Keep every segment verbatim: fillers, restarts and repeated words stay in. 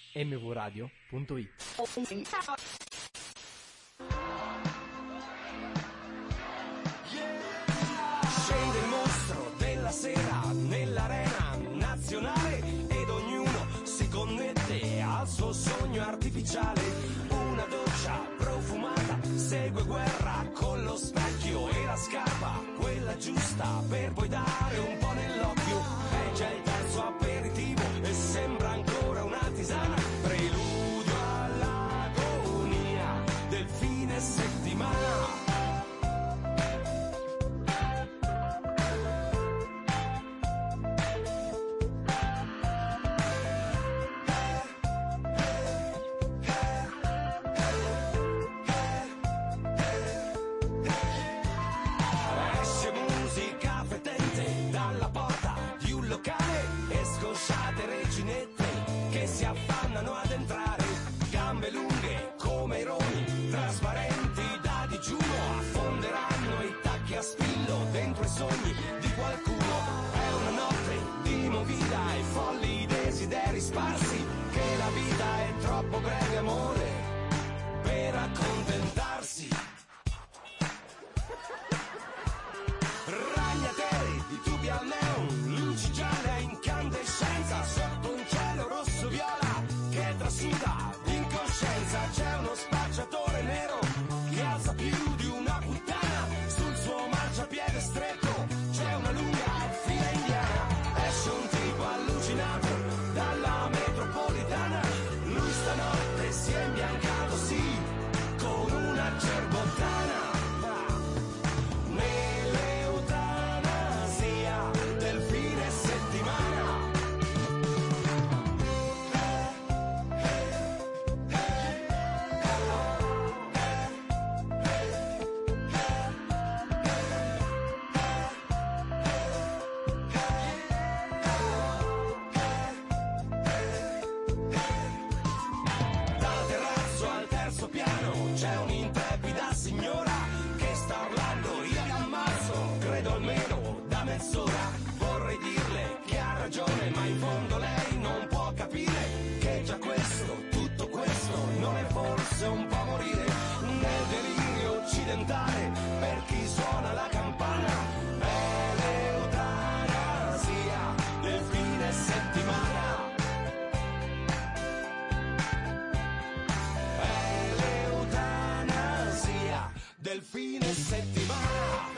emme vu radio punto it. Scende il mostro della sera nell'arena nazionale ed ognuno si connette al suo sogno artificiale. Una doccia profumata segue guerra con lo specchio e la scarpa, quella giusta per poi dare un po' nell'occhio. È già il terzo aperitivo e sembra ancora una tisana, preludio all'agonia del fine settimana. Scosciate reginette che si affannano ad entrare, gambe lunghe come i roni, trasparenti da digiuno, affonderanno i tacchi a spillo dentro i sogni di qualcuno. È una notte di movida e folli desideri sparsi, che la vita è troppo breve, amore, per accontentarsi. Ragnateli di tubi al neon, luci gialle a incandescenza, sotto un cielo rosso viola che trasuda incoscienza. C'è uno spacciatore nero che alza più di una puttana sul suo marciapiede stretto, c'è una lunga fila indiana. Esce un tipo allucinato dalla metropolitana, lui stanotte si è imbiancato, sì, con una cerbottana. C'è un'intrepida signora che sta urlando, io vi ammazzo, credo almeno da mezz'ora. Vorrei dirle che ha ragione, ma in fondo lei non può capire che già questo, tutto questo, non è forse un po' morire nel delirio occidentale per chi suona la campana. È l'eutanasia del fine settimana. Del fine settimana.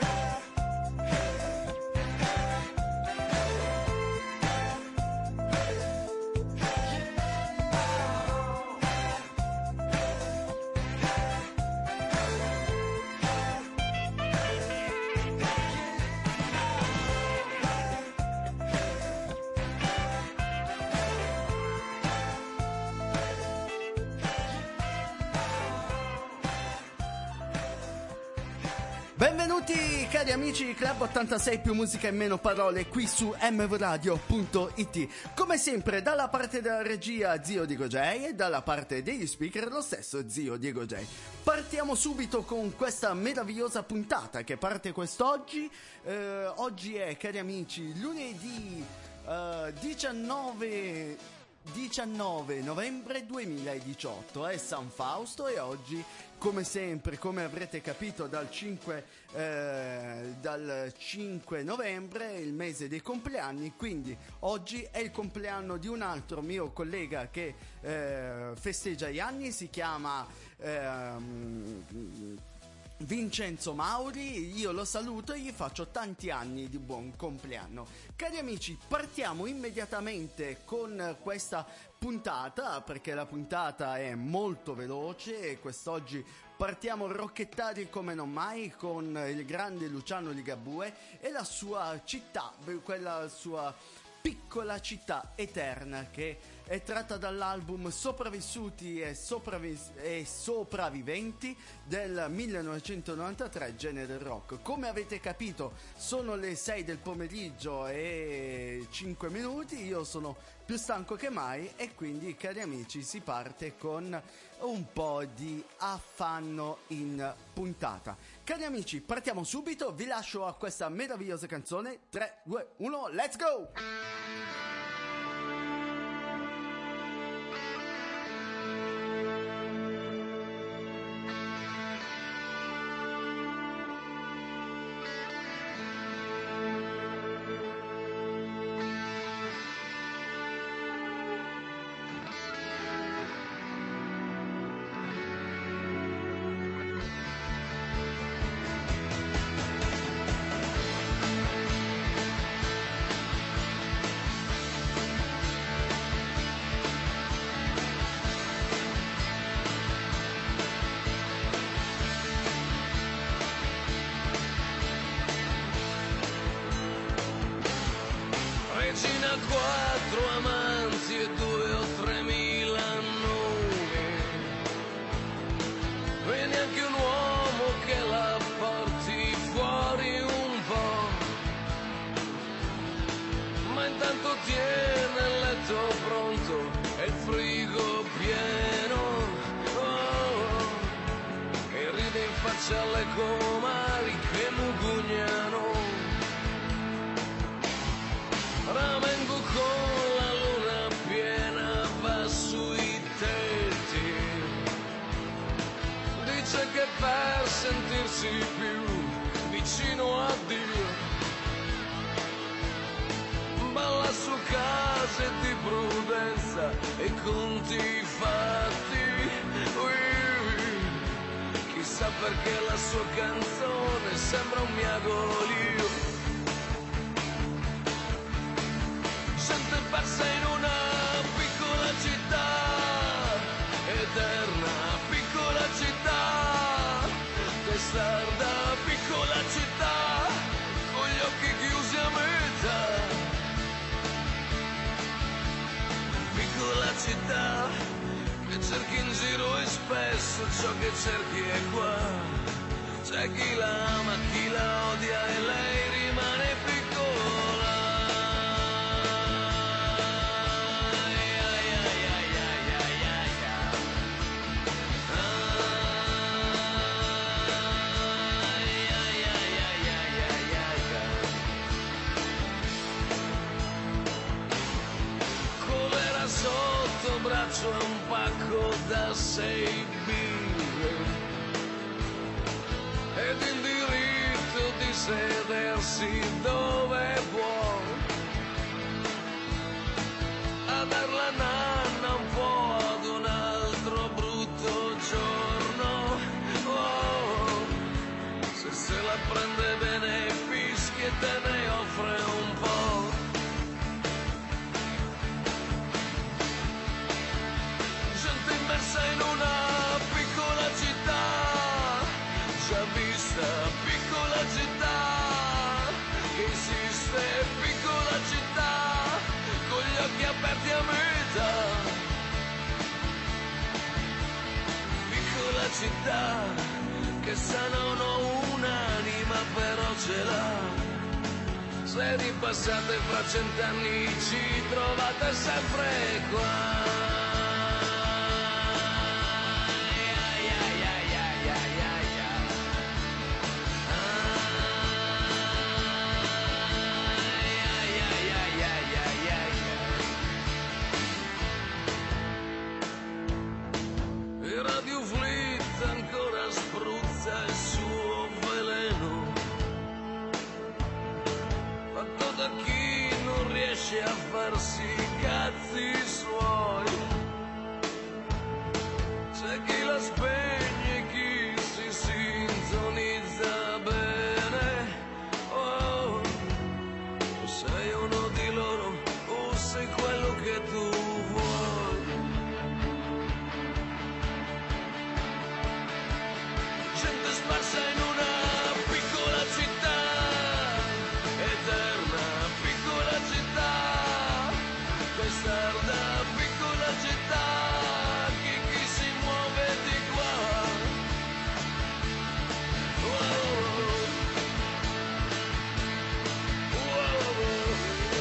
Benvenuti cari amici di Club ottantasei più musica e meno parole qui su emme vu radio punto it. Come sempre dalla parte della regia zio Diego J e dalla parte degli speaker lo stesso zio Diego J. Partiamo subito con questa meravigliosa puntata che parte quest'oggi. Eh, oggi è, cari amici, lunedì eh, diciannove novembre duemiladiciotto, è San Fausto e oggi, come sempre, come avrete capito dal cinque, eh, dal cinque novembre è il mese dei compleanni, quindi oggi è il compleanno di un altro mio collega che eh, festeggia gli anni, si chiama ehm, Vincenzo Mauri. Io lo saluto e gli faccio tanti anni di buon compleanno. Cari amici, partiamo immediatamente con questa puntata, perché la puntata è molto veloce e quest'oggi partiamo rocchettati come non mai con il grande Luciano Ligabue e la sua città, quella sua piccola città eterna, che è tratta dall'album Sopravvissuti e, sopravvis- e sopravviventi del millenovecentonovantatré, genere rock. Come avete capito sono le sei del pomeriggio e cinque minuti, io sono più stanco che mai e quindi, cari amici, si parte con un po' di affanno in puntata. Cari amici, partiamo subito, vi lascio a questa meravigliosa canzone. Tre, due, uno, let's go! vicino a quattro amanti e due o tremila nomi, e neanche un uomo che la porti fuori un po', ma intanto tiene il letto pronto e il frigo pieno, oh, e ride in faccia alle comari che mugugnano. Ramengo con la luna piena va sui tetti, dice che per sentirsi più vicino a Dio balla su case di prudenza e conti fatti. Ui, chissà perché la sua canzone sembra un miagolio. Gente persa in una piccola città, eterna piccola città, testarda piccola città, con gli occhi chiusi a metà. Piccola città, che cerchi in giro e spesso ciò che cerchi è qua. C'è chi la ama, chi la odia e lei rimane piccola. Sotto braccio è un pacco da sei birre ed il diritto di sedersi dove può, a dar la nanna un po' ad un altro brutto giorno, oh, se se la prende bene fischia e te ne offre un po'. In una piccola città, già vista piccola città, che esiste piccola città, con gli occhi aperti a metà. Piccola città, che sa non ho un'anima però ce l'ha. Se ripassate fra cent'anni ci trovate sempre qua. A farsi i cazzi suoi, c'è chi la spegne e chi si sintonizza bene, oh, sei uno di loro o sei quello che tu vuoi. Gente sparsa in una piccola città, eterna piccola città, testarda piccola città, chi, chi si muove di qua. Wow. Wow.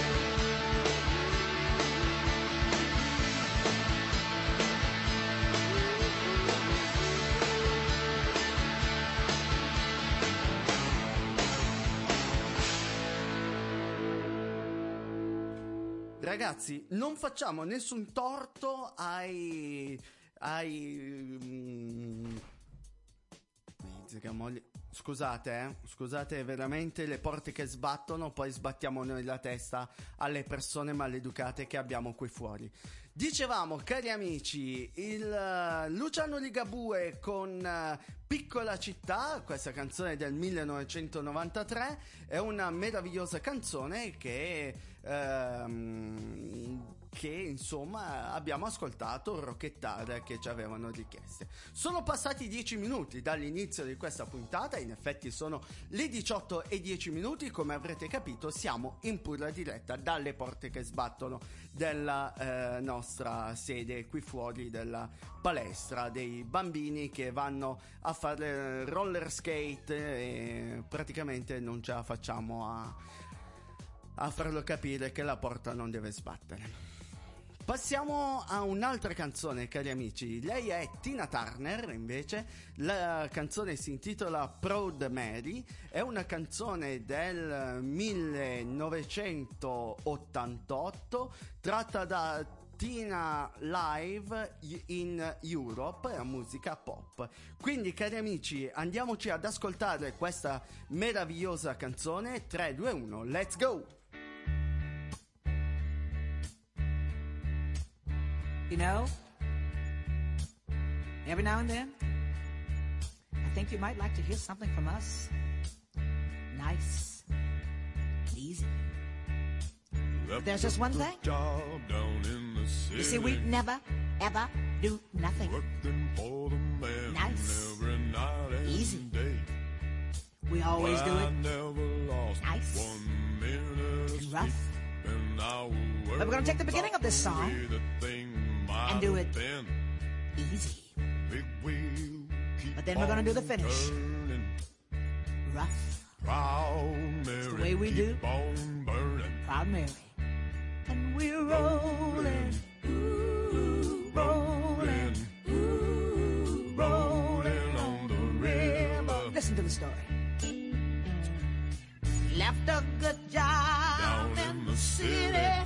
Ragazzi, non facciamo nessun torto ai ai mm, scusate, eh, scusate veramente le porte che sbattono, poi sbattiamo noi la testa alle persone maleducate che abbiamo qui fuori. Dicevamo, cari amici, il uh, Luciano Ligabue con uh, Piccola città, questa canzone del millenovecentonovantatré, è una meravigliosa canzone che, ehm, che insomma abbiamo ascoltato rocchettare che ci avevano richieste. Sono passati dieci minuti dall'inizio di questa puntata, in effetti sono le diciotto e dieci minuti, come avrete capito siamo in pura diretta dalle porte che sbattono della eh, nostra sede qui fuori della palestra, dei bambini che vanno a fare roller skate e praticamente non ce la facciamo a, a farlo capire che la porta non deve sbattere. Passiamo a un'altra canzone, cari amici. Lei è Tina Turner, invece. La canzone si intitola Proud Mary. È una canzone del millenovecentottantotto, tratta da Tina Live in Europe, è musica pop. Quindi, cari amici, andiamoci ad ascoltare questa meravigliosa canzone. Tre, due, uno, let's go! You know, every now and then, I think you might like to hear something from us. Nice, easy. But there's just one thing. You see, we never, ever do nothing. Nice, easy. We always do it nice and rough. But we're going to take the beginning of this song and do it easy. But then we're going to do the finish rough. It's the way we do Proud Mary. And we're rolling, ooh, rolling, ooh, rolling on the river. Listen to the story. Left a good job in the city,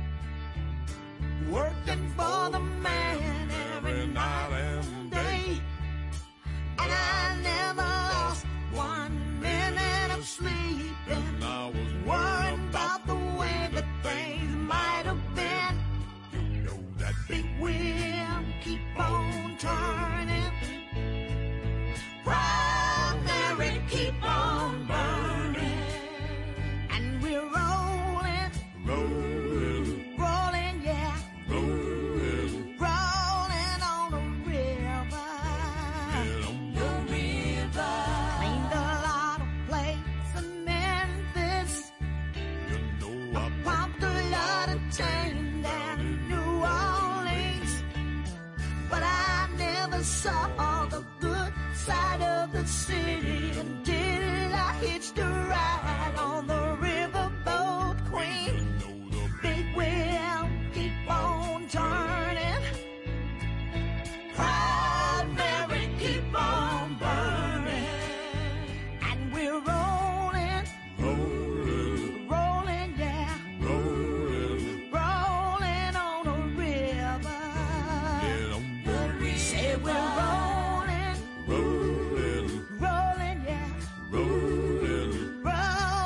working for the man every night and day. And I never lost one minute of sleep, and I was worried about the way that things might have been. You know that big wheel keep on turning, Proud Mary keep on burning. And we're rolling, rolling, rolling, yeah, rolling, rolling on the river, the river. Cleaned a lot of plates in Memphis, you know I pumped a lot of chain down in New Orleans, but I never saw the good side of the city until I hitched a ride on the riverboat queen. Big wheel keep on turning, Proud Mary keep on burning. And we're rolling, rolling, rolling, yeah, rolling, rolling on the river. Say we're rolling, rolling, rolling, yeah, rolling, rolling.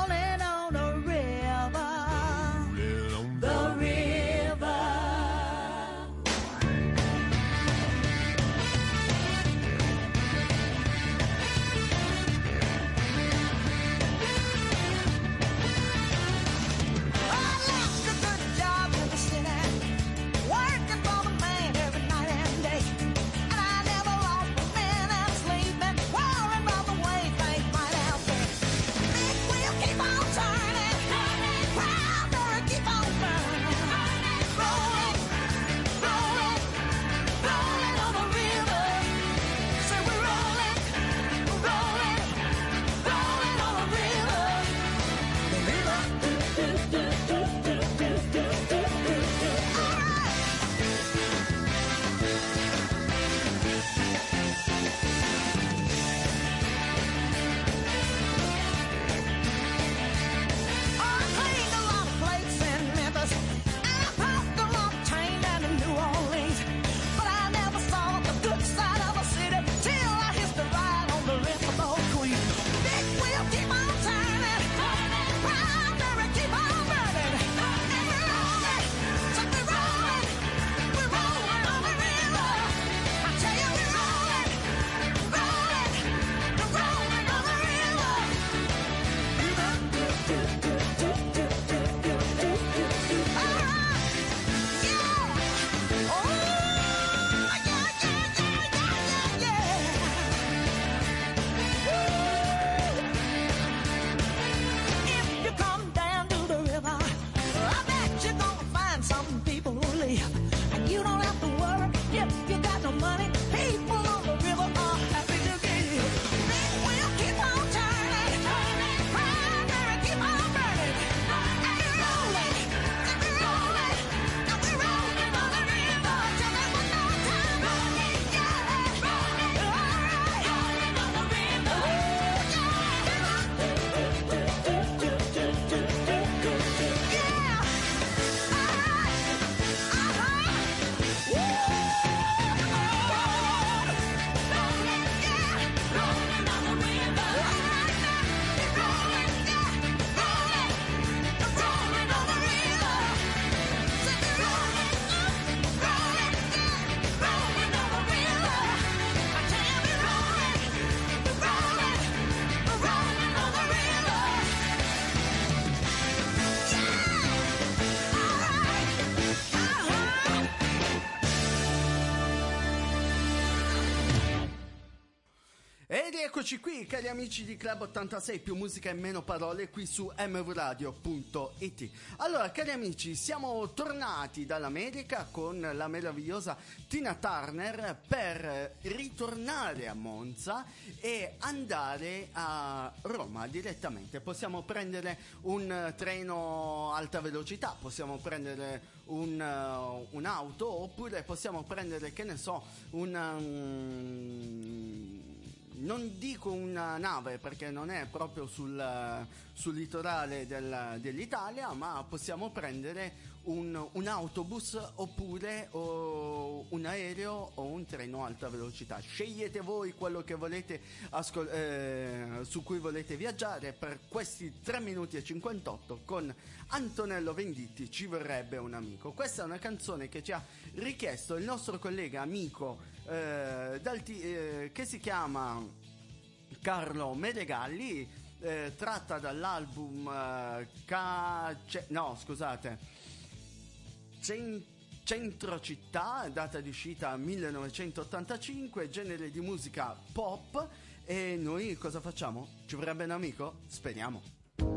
E rieccoci qui, cari amici di Club ottantasei, più musica e meno parole, qui su m v radio punto i t. Allora, cari amici, siamo tornati dall'America con la meravigliosa Tina Turner per ritornare a Monza e andare a Roma direttamente. Possiamo prendere un treno alta velocità, possiamo prendere un, uh, un'auto, oppure possiamo prendere, che ne so, una... Um, non dico una nave perché non è proprio sul, sul litorale del, dell'Italia, ma possiamo prendere un, un autobus oppure o un aereo o un treno a alta velocità. Scegliete voi quello che volete ascol- eh, su cui volete viaggiare. Per questi tre minuti e cinquantotto con Antonello Venditti ci vorrebbe un amico. Questa è una canzone che ci ha richiesto il nostro collega amico eh, dal t- eh, che si chiama Carlo Meregalli, eh, tratta dall'album eh, Ca- ce- no scusate Cent- Centro Città, data di uscita millenovecentottantacinque, genere di musica pop. E noi cosa facciamo? Ci vorrebbe un amico? Speriamo.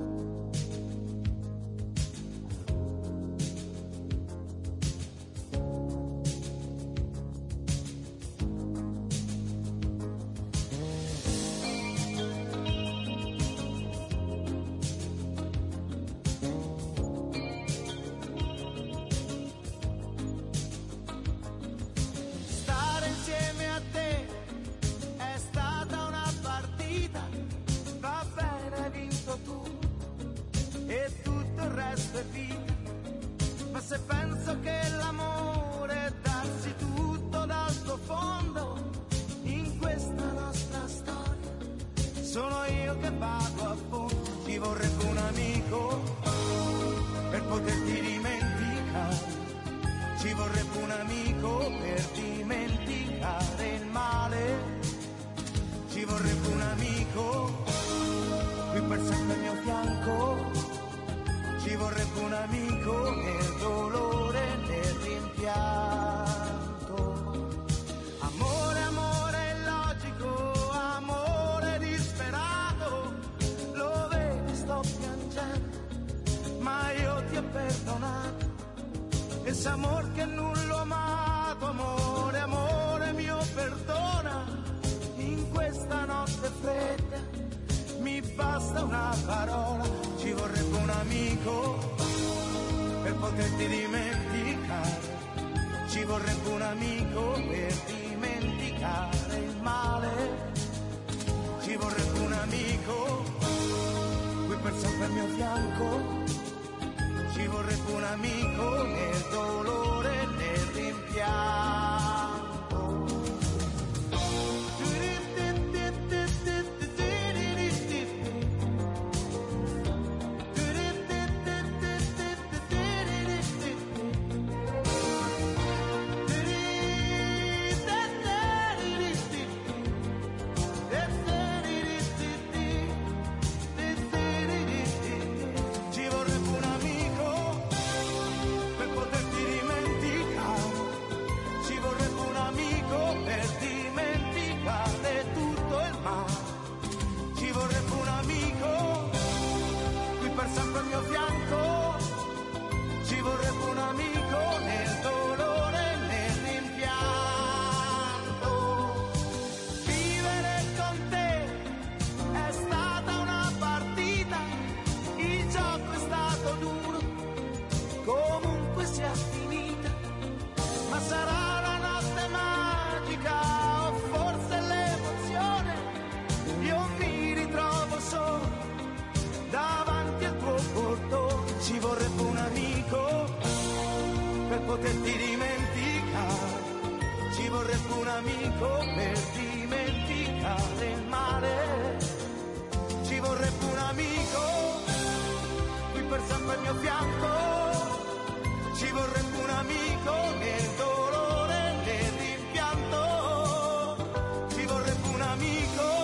Ma se penso che l'amore è darsi tutto dal tuo fondo in questa nostra storia, sono io che vado a fondo. Ci vorrebbe un amico per poterti dimenticare, ci vorrebbe un amico per dimenticare il male, ci vorrebbe un amico qui per sempre al mio fianco. Ci vorrebbe un amico nel dolore, nel rimpianto. Amore, amore illogico, amore disperato. Lo vedi, sto piangendo, ma io ti ho perdonato. Ese amor che non l'ho amato, amore, amore mio, perdona. In questa notte fredda mi basta una parola. Ci vorrebbe un amico per poterti dimenticare, ci vorrebbe un amico per dimenticare il male, ci vorrebbe un amico qui per sempre al mio fianco, ci vorrebbe un amico nel dolore, nel rimpianto. Sempre al mio fianco, ci vorrebbe un amico nel dolore, nel rimpianto. Vivere con te è stata una partita, il gioco è stato duro, comunque sia finita, ma sarà la notte magica o forse l'emozione, io mi ritrovo solo davanti al tuo portone. Ci vorrebbe un amico per poterti dimenticare, ci vorrebbe un amico per dimenticare il male, ci vorrebbe un amico qui per sempre al mio fianco, ci vorrebbe un amico nel dolore, nel rimpianto, ci vorrebbe un amico.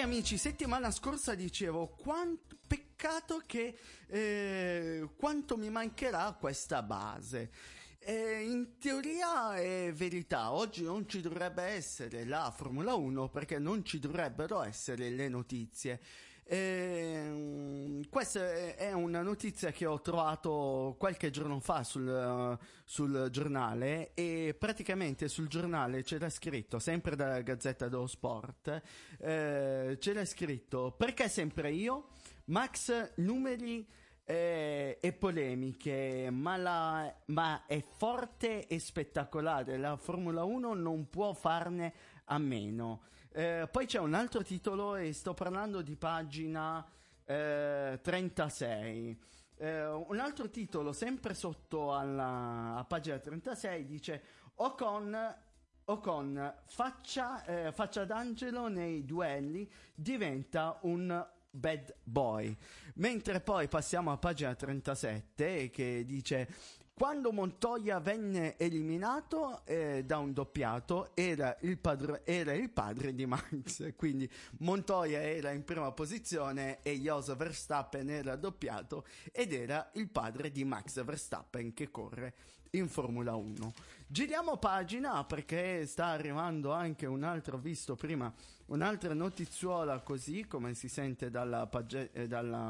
amici, settimana scorsa dicevo quanto peccato che eh, quanto mi mancherà questa base. Eh, in teoria è verità, oggi non ci dovrebbe essere la Formula uno perché non ci dovrebbero essere le notizie. Eh, questa è una notizia che ho trovato qualche giorno fa sul, sul giornale, e praticamente sul giornale c'era scritto, sempre dalla Gazzetta dello Sport, eh, c'era scritto: perché sempre io? Max numeri eh, e polemiche, ma, la, ma è forte e spettacolare, la Formula uno non può farne a meno. Eh, poi c'è un altro titolo, e sto parlando di pagina eh, trentasei. Eh, un altro titolo, sempre sotto alla, a pagina trentasei, dice: Ocon, Ocon faccia, eh, faccia d'angelo nei duelli, diventa un bad boy. Mentre poi passiamo a pagina trentasette, che dice: quando Montoya venne eliminato eh, da un doppiato, era il, padre, era il padre di Max. Quindi Montoya era in prima posizione e Jos Verstappen era doppiato ed era il padre di Max Verstappen che corre in Formula uno. Giriamo pagina perché sta arrivando anche un altro, visto prima, un'altra notizuola, così come si sente dalla pagina, eh, dalla...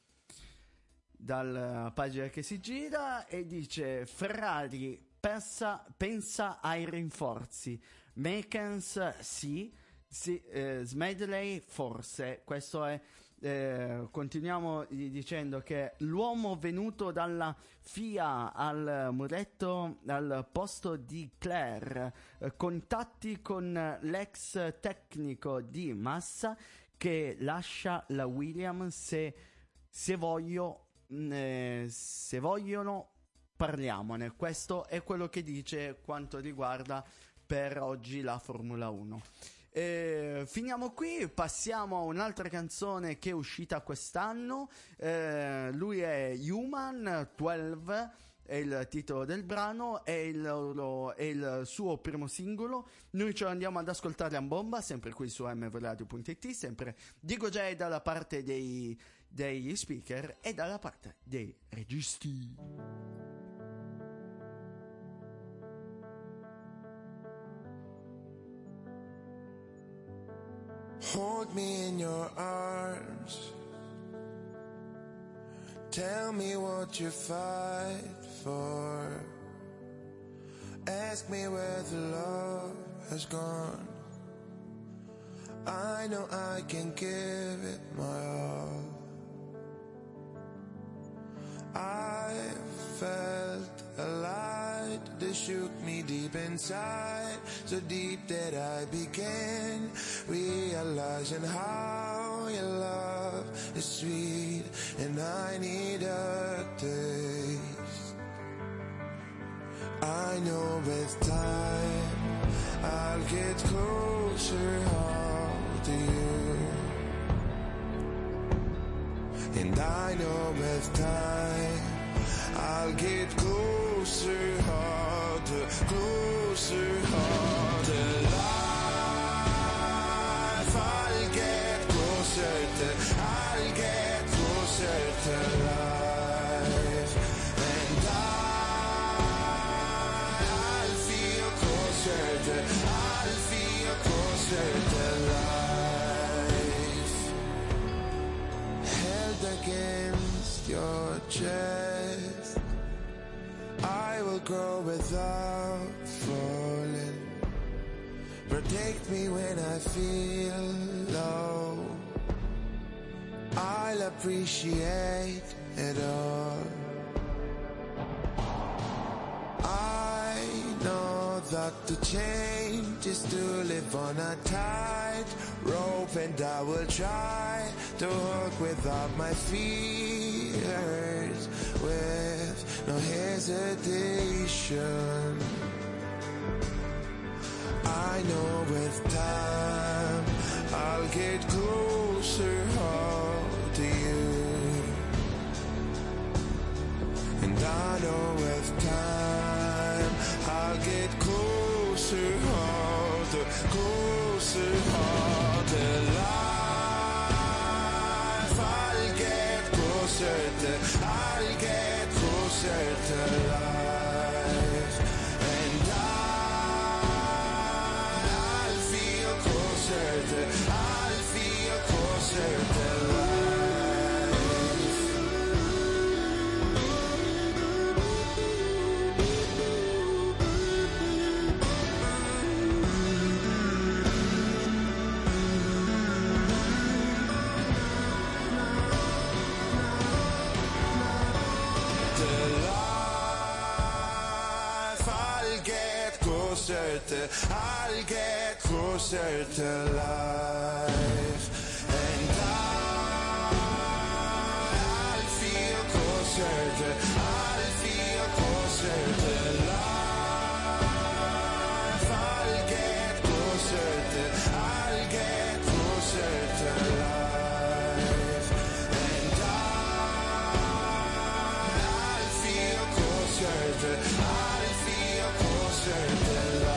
dalla pagina che si gira, e dice: Ferrari pensa, pensa ai rinforzi, Meckens sì, sì eh, Smedley forse. Questo è, eh, continuiamo dicendo che l'uomo venuto dalla F I A al muretto al posto di Claire, eh, contatti con l'ex tecnico di Massa che lascia la Williams, se, se voglio Eh, se vogliono parliamone. Questo è quello che dice quanto riguarda per oggi la Formula uno. Eh, finiamo qui, passiamo a un'altra canzone che è uscita quest'anno. Eh, lui è Human dodici, è il titolo del brano, è il, loro, è il suo primo singolo. Noi ce lo andiamo ad ascoltare a bomba, sempre qui su m v radio punto i t, sempre Diego J dalla parte dei degli speaker e dalla parte dei registi. Hold me in your arms, tell me what you fight for, ask me where the love has gone, I know I can give it my all. I felt a light that shook me deep inside, so deep that I began realizing how your love is sweet, and I need a taste. I know with time I'll get closer to you, and I know with time I'll get closer, harder, closer, harder. Life, I'll get closer to, I'll get closer to life, and I, I'll feel closer to, I'll feel closer to life. Held against your chest, I will grow without falling. Protect me when I feel low, I'll appreciate it all. I know that to change is to live on a tight rope, and I will try to walk without my fears, with no hesitation. I know with time I'll get closer to you, and I know with time I'll get closer, harder, closer, harder. Life, closer to, I'll get closer to life. And I, I'll feel closer to, I'll feel closer to life. I'll get closer to life, and I, I'll feel closer to, I'll feel closer to life. I'll get closer to, I'll get closer to life, and I, I'll feel closer to, I'll feel closer to life.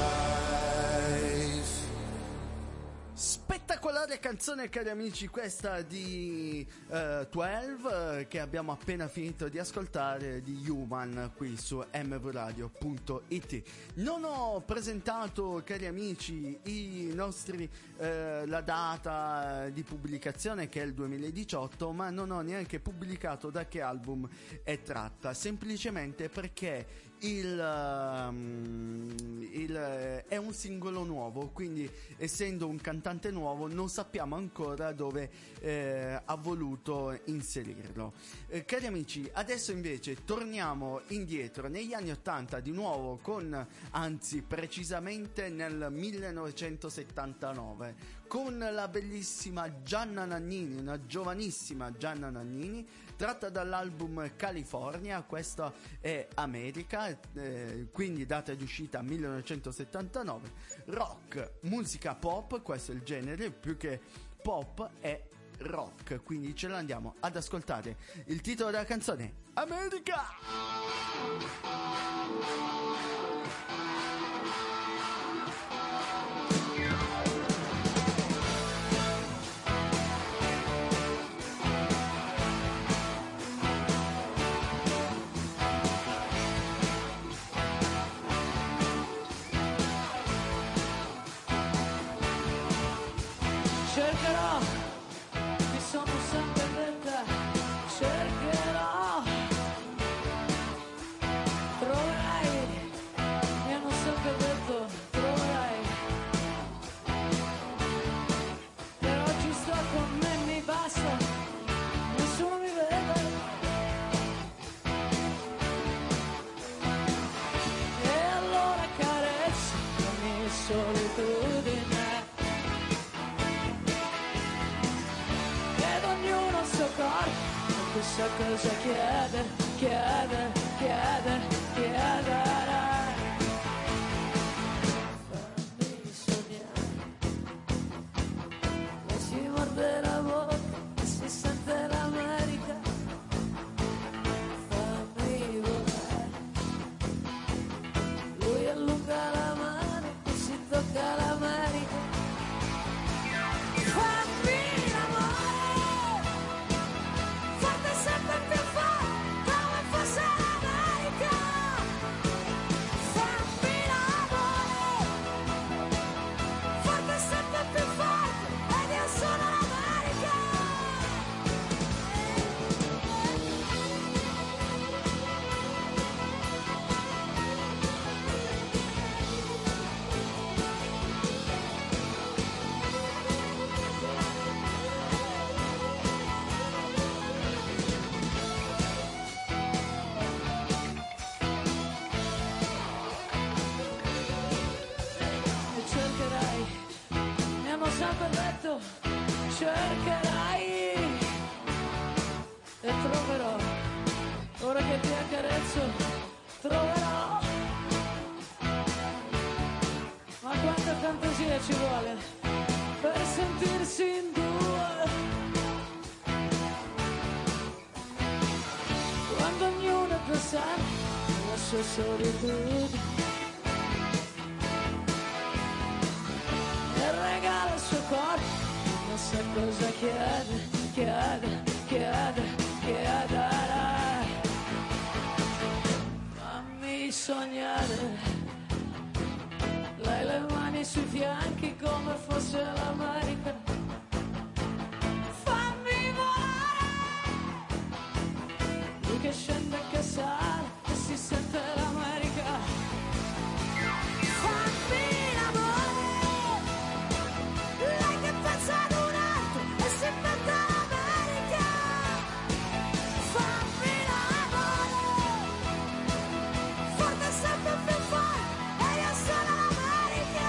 Spettacolare canzone, cari amici, questa di uh, dodici uh, che abbiamo appena finito di ascoltare, di Human, qui su m v radio punto i t. Non ho presentato, cari amici, i nostri uh, la data di pubblicazione, che è il duemiladiciotto, ma non ho neanche pubblicato da che album è tratta, semplicemente perché Il, um, il, è un singolo nuovo, quindi essendo un cantante nuovo non sappiamo ancora dove eh, ha voluto inserirlo. Eh, cari amici, adesso invece torniamo indietro negli anni ottanta di nuovo, con, anzi precisamente nel millenovecentosettantanove, con la bellissima Gianna Nannini, una giovanissima Gianna Nannini, tratta dall'album California. Questa è America, eh, quindi data di uscita millenovecentosettantanove. Rock, musica pop, questo è il genere, più che pop è rock, quindi ce l'andiamo ad ascoltare. Il titolo della canzone, America! Cercherò, mi sono sempre detta, cercherò, troverai, mi hanno sempre detto, troverai, per oggi sto con me, mi basta, nessuno mi vede, e allora carezzo la mia solitudine. Chissà cosa chiede, chiede, chiede, chiede. Fammi sognare, e si morde la bocca e si sente l'America. Fammi volare, lui allunga la mano e si tocca l'America. Fammi sempre più forte, come fosse l'America. Fammi l'amore, forte sempre più forte, ed io sono l'America. Sempre detto, cercherai e troverò, ora che ti accarezzo, troverò. Ma quanta fantasia ci vuole per sentirsi in due, quando ognuno è pensato alla sua solitudine. Regala il suo corpo, non sa cosa chiede, chiede, chiede, chiede. sognare. Lei le mani sui fianchi come fosse l'America. Fammi volare. Lui che scende e che sale e si sente l'America. Fammi l'amore. Lei che pensa ad un altro e si inventa l'America. Fammi l'amore. Forte sempre più forte e io sono l'America.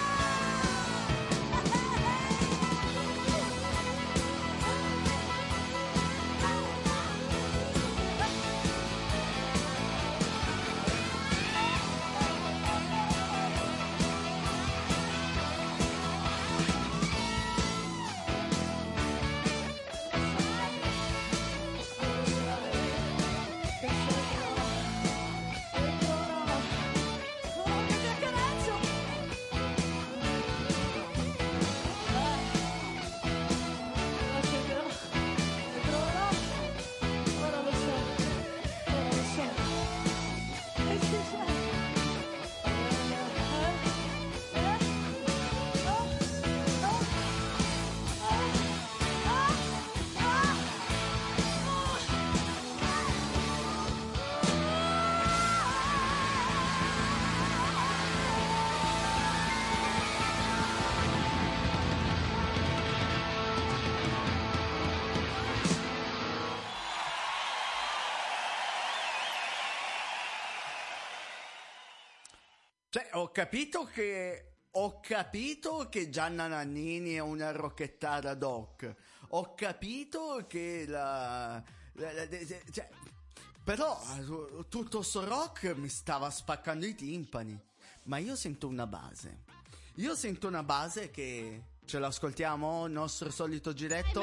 Cioè, ho capito che ho capito che Gianna Nannini è una rockettara doc. Ho capito che la, la, la cioè, però tutto sto rock mi stava spaccando i timpani. Ma io sento una base. Io sento una base che ce l'ascoltiamo, il nostro solito giretto.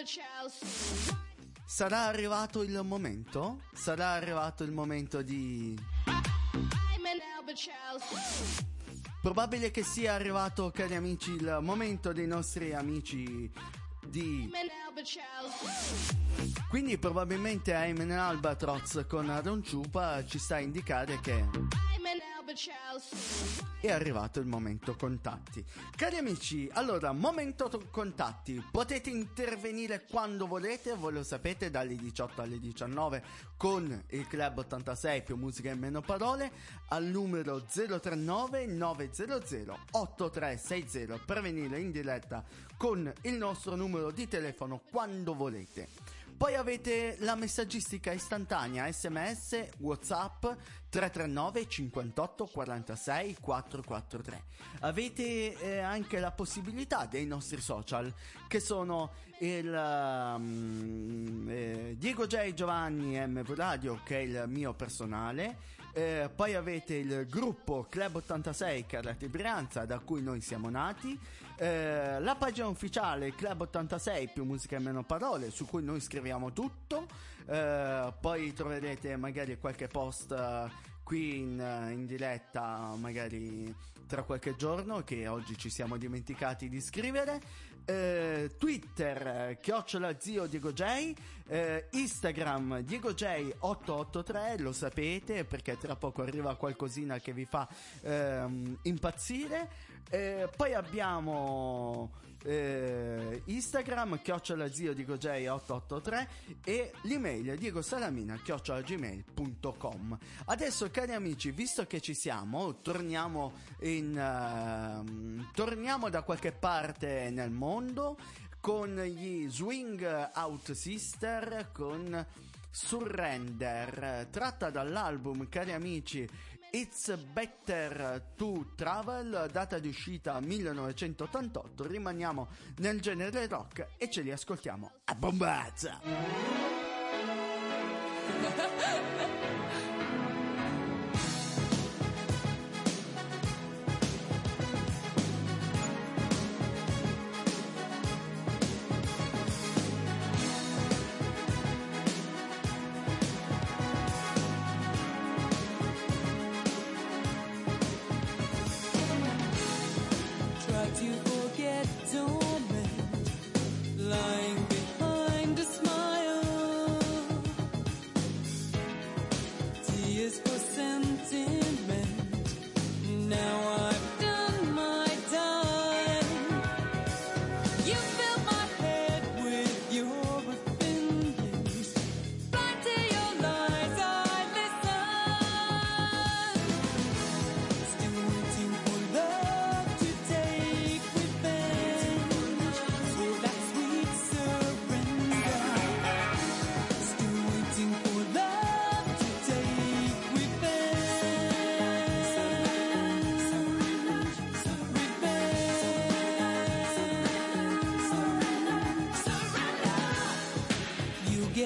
Sarà arrivato il momento? Sarà arrivato il momento di... Probabile che sia arrivato, cari amici, il momento dei nostri amici di... Quindi probabilmente Ayman Albatroz con Aaron Chupa ci sta a indicare che è arrivato il momento contatti. Cari amici, allora, momento to- contatti. Potete intervenire quando volete, voi lo sapete, dalle diciotto alle diciannove con il Club ottantasei più musica e meno parole al numero zero tre nove nove zero zero otto tre sei zero per venire in diretta con il nostro numero di telefono quando volete. Poi avete la messaggistica istantanea sms WhatsApp tre tre nove cinquantotto quarantasei quattrocentoquarantatré. Avete eh, anche la possibilità dei nostri social, che sono il um, eh, Diego J Giovanni M V Radio, che è il mio personale. Eh, poi avete il gruppo Club ottantasei Carrete Brianza, da cui noi siamo nati, eh, la pagina ufficiale Club ottantasei più musica e meno parole, su cui noi scriviamo tutto, eh, poi troverete magari qualche post uh, qui in, in diretta, magari tra qualche giorno, che oggi ci siamo dimenticati di scrivere. Eh, Twitter chiocciola zio Diego J, eh, Instagram Diego J otto otto tre, lo sapete perché tra poco arriva qualcosina che vi fa ehm, impazzire. Eh, poi abbiamo eh, Instagram chiocciola zio Diego J otto otto tre e l'email Diego Salamina chiocciola gmail punto com. Adesso, cari amici, visto che ci siamo, torniamo in uh, torniamo da qualche parte nel mondo con gli Swing Out Sister con Surrender, tratta dall'album, cari amici, It's Better to Travel, data di uscita millenovecentottantotto. Rimaniamo nel genere rock e ce li ascoltiamo a bombazza. Is for sentence.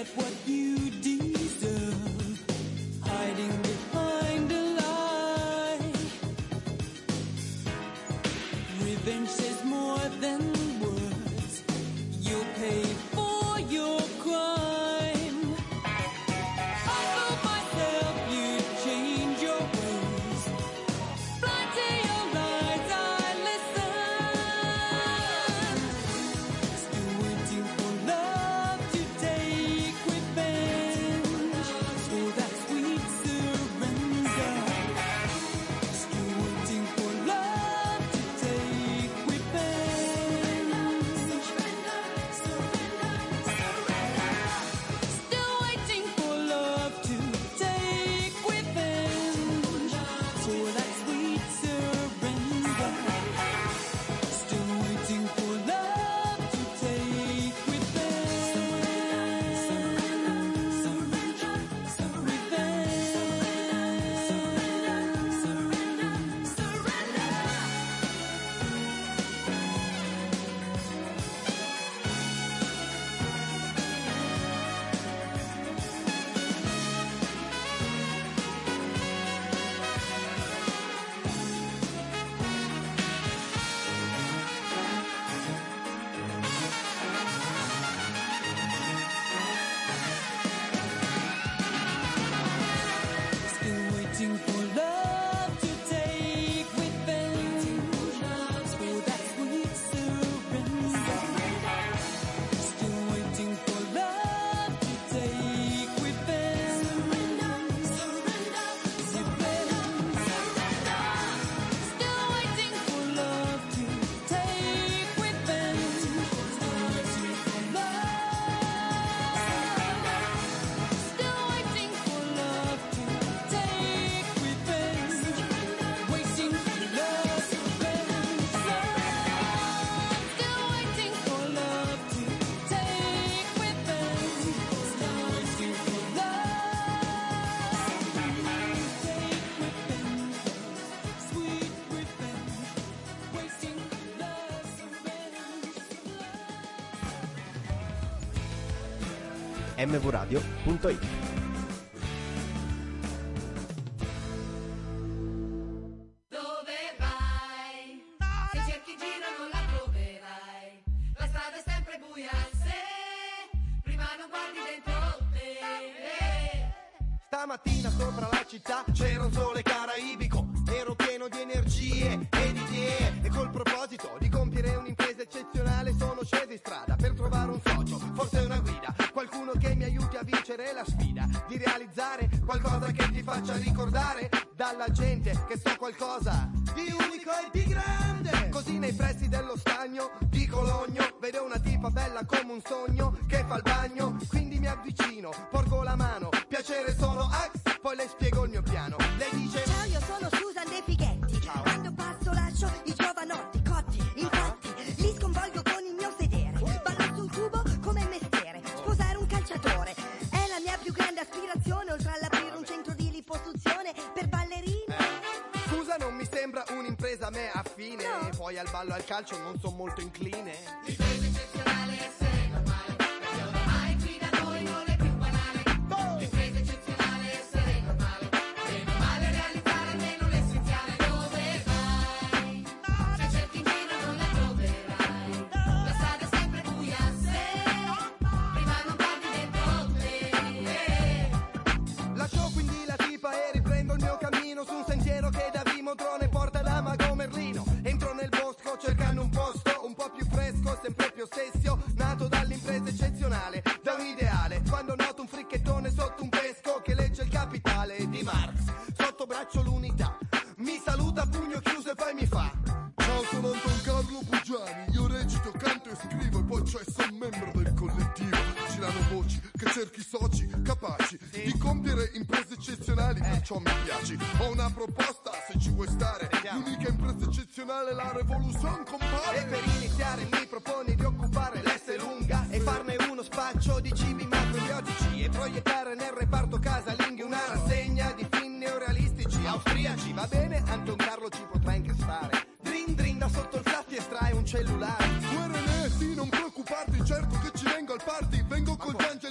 get what you deserve, hiding behind a lie. Revenge says more than words. You'll pay for your crime. I told myself you'd change your ways. Blind to your lies, I listened. Still waiting for love to take revenge for that sweet surrender. Still waiting for love to take revenge. Still waiting for love to take revenge for that sweet surrender. Still waiting for love to take Still waiting for love to take revenge for that sweet surrender. Still waiting for love to take revenge. Still waiting for love to take revenge. Still waiting for love. Still waiting for love to take revenge. Waiting for love to revenge. Still waiting for love to take revenge. Still waiting for love to take revenge. Sweet revenge. Waiting for love to revenge. m v radio punto it. Dove vai? Se cerchi in giro non la troverai. La strada è sempre buia se prima non guardi dentro te. Stamattina sopra la città c'era un sole caraibico. Ero pieno di energie e di idee. E col proposito di compiere un'impresa eccezionale sono sceso in strada per trovare un socio, forse una guida, qualcuno che mi aiuti a vincere la sfida di realizzare qualcosa che ti faccia ricordare dalla gente che so qualcosa di unico e di grande. Così nei pressi dello stagno di Cologno vedo una tipa bella come un sogno che fa il bagno, quindi mi avvicino, porgo la mano, piacere sono Ax, poi le spiego il mio piano. Lei dice: Ciao, io sono Susan De Fighetti. Ciao. Quando passo lascio i giovanotti cotti, infatti li sconvolgo con il mio sedere. Ballo sul cubo come mestiere, sposare un calciatore è la mia più grande aspirazione, oltre all'aprire un centro di liposuzione per ballerine. scusa, non mi sembra un'impresa a me affine. No. Poi al ballo e al calcio non sono molto incline. L'impresa eccezionale è essere normale, perché oramai qui da noi non è più banale. L'impresa eccezionale è essere normale, meno male realizzare almeno l'essenziale. Dove vai? Se cerchi in giro non la troverai. La strada è sempre buia se prima non guardi dentro te. Lascio quindi la tipa e riprendo il mio cammino su un sentiero che da Vimodrone porta da Mago Merlino. Entro nel bosco cercando un posto un po' più fresco, sempre più ossessio, nato dall'impresa eccezionale, da un ideale. Quando noto un fricchettone sotto un pesco che legge il Capitale di Marx, sotto braccio l'unità, mi saluta a pugno chiuso e poi mi fa: Ciao, sono Anton Carlo Pugiani, io recito, canto e scrivo e poi c'è son membro del collettivo. Girano voci che cerchi soci capaci di compiere imprese eccezionali, perciò mi piaci. Ho una proposta se ci vuoi stare, l'unica impresa eccezionale, la Revolution compare. E per iniziare mi proponi di occupare l'S lunga e farne uno spaccio di cibi macrobiotici e proiettare nel reparto casalinghi una rassegna di film neorealistici austriaci. Va bene, Anton Carlo ci potrà increstare. Drin drin, da sotto il flashy estrae un cellulare. Tu René, sì, non preoccuparti, certo che ci vengo al party. Vengo col Angel Fifi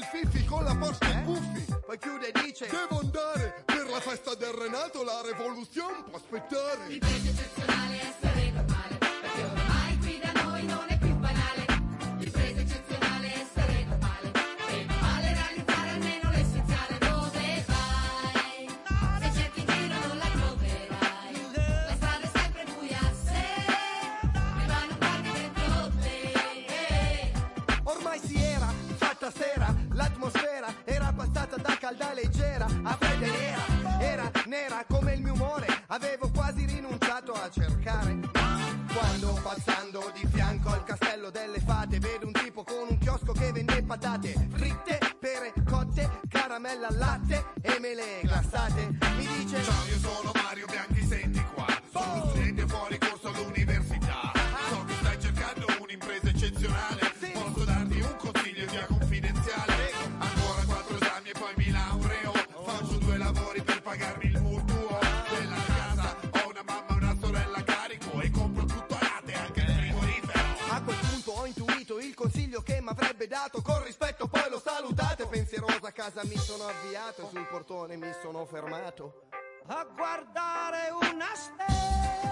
con la Porsche e Puffi. Poi chiude e dice: devo andare per la festa del Renato, la revoluzione può aspettare. L'impresa eccezionale è essere normale, perché ormai qui da noi non è più banale. L'impresa eccezionale è essere normale, e non vale realizzare almeno l'essenziale. Dove vai? Se cerchi in giro non la troverai, la strada è sempre buia se prima non guardi dentro te. ormai si era fatta sera, l'atmosfera era passata da calda e leggera a fredda e nera, era nera come il mio umore, avevo quasi rinunciato a cercare. Quando passando di fianco al castello delle fate vedo un tipo con un chiosco che vende patate fritte, pere cotte, caramella al latte e mele glassate. Mi dice: ciao, io sono Mario Bianchi, senti qua, sono studente fuori corso all'università. So che stai cercando un'impresa eccezionale, posso darti un consiglio via confidenziale. Ancora quattro esami e poi mi laureo, faccio due lavori per pagarmi il mutuo della casa, ho una mamma e una sorella a carico e compro tutto a rate, anche il frigorifero. A quel punto ho intuito il consiglio che mi avrebbe dato, con rispetto poi lo salutate. Pensieroso a casa mi sono avviato e sul portone mi sono fermato a guardare una stella.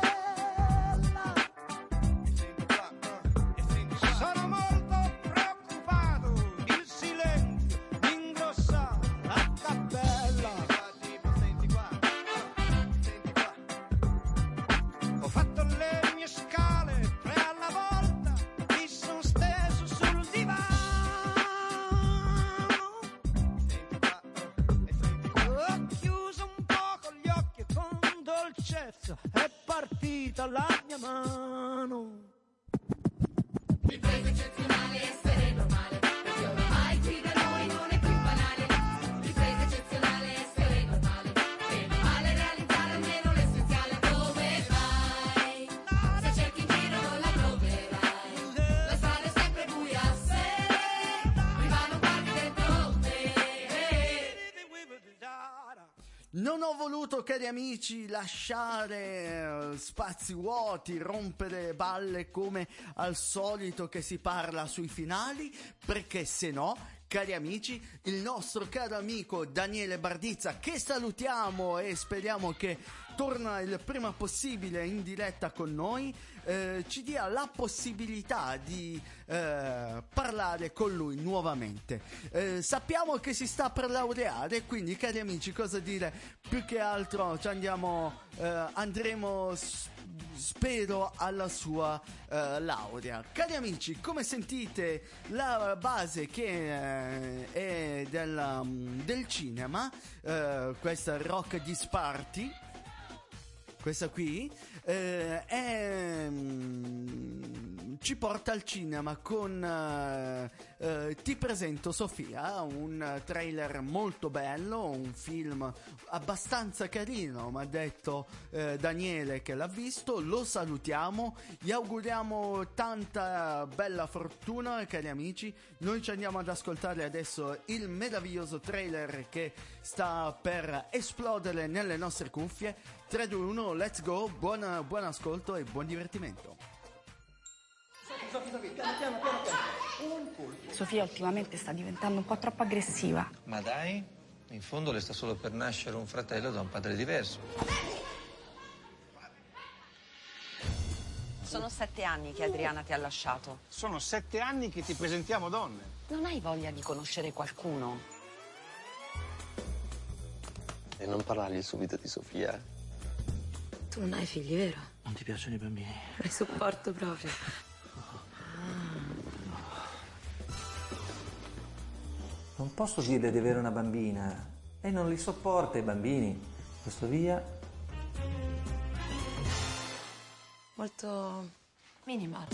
Sono molto preoccupato, il silenzio mi ingrossa la cappella. Ho fatto le mie scale, tre alla volta, mi sono steso sul divano. Ho chiuso un poco gli occhi e con dolcezza è partita la mia mano. L'impresa eccezionale è essere normale, perché ormai qui da noi non è più banale. L'impresa eccezionale è essere normale, e non vale realizzare almeno l'essenziale. Dove vai? Se cerchi in giro non la troverai, la strada è sempre buia se prima non guardi dentro te. Non ho voluto, cari amici, lasciare eh, spazi vuoti, rompere balle come al solito che si parla sui finali, perché se no, cari amici, il nostro caro amico Daniele Bardizza, che salutiamo e speriamo che torna il prima possibile in diretta con noi, eh, ci dia la possibilità di eh, parlare con lui nuovamente. Eh, sappiamo che si sta per laureare, quindi cari amici, cosa dire? Più che altro ci andiamo, eh, andremo s- spero alla sua eh, laurea. Cari amici, come sentite la base che eh, è del, um, del cinema, eh, questa Rock Disparty, questa qui eh, è, mm, ci porta al cinema con eh, eh, Ti presento Sofia, un trailer molto bello, un film abbastanza carino, mi ha detto eh, Daniele che l'ha visto. Lo salutiamo, gli auguriamo tanta bella fortuna, cari amici. Noi ci andiamo ad ascoltare adesso il meraviglioso trailer che sta per esplodere nelle nostre cuffie. Tre, due, uno, let's go, buon, buon ascolto e buon divertimento. Sofia ultimamente sta diventando un po' troppo aggressiva. Ma dai, in fondo le sta solo per nascere un fratello da un padre diverso. Sono sette anni che Adriana ti ha lasciato. Sono sette anni che ti presentiamo donne. Non hai voglia di conoscere qualcuno? E non parlargli subito di Sofia. Tu non hai figli, vero? Non ti piacciono i bambini? Li sopporto proprio. Non posso dirle di avere una bambina. Lei non li sopporta i bambini. Questo via. Molto minimal.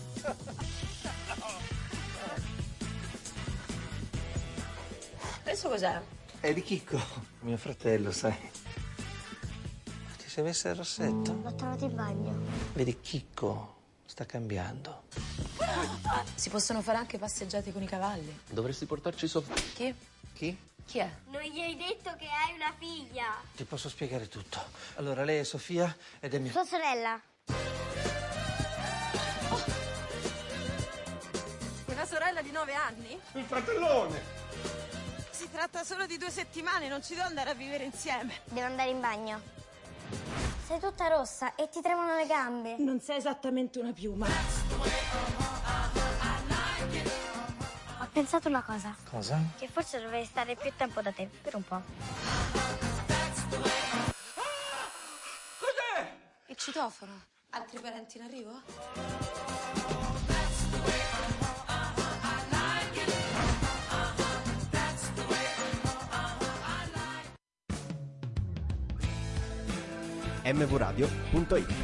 Adesso cos'è? È di Chicco, mio fratello, sai. Ti sei messa il rossetto? L'ho trovato in bagno. Vedi, Chicco sta cambiando. Si possono fare anche passeggiate con i cavalli. Dovresti portarci Sofia. Chi? Chi? Chi è? Non gli hai detto che hai una figlia. Ti posso spiegare tutto. Allora, lei è Sofia ed è mia... Tua sorella. Una sorella di nove anni? Il fratellone! si tratta solo di due settimane, non ci devo andare a vivere insieme. Devo andare in bagno. Sei tutta rossa e ti tremano le gambe. Non sei esattamente una piuma. Ho pensato una cosa. Cosa? Che forse dovrei stare più tempo da te, per un po'. Cos'è? Il citofono. Altri parenti in arrivo? m v radio punto it.